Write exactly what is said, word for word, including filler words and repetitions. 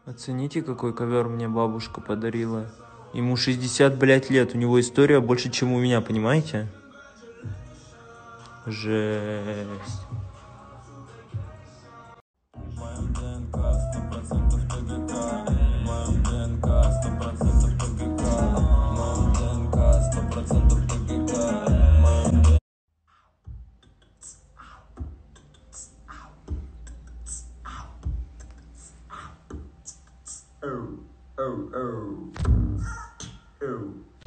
Оцените, какой ковер мне бабушка подарила. Ему шестьдесят, блядь, лет. У него история больше, чем у меня, понимаете? Жесть. Oh, oh, oh. Oh.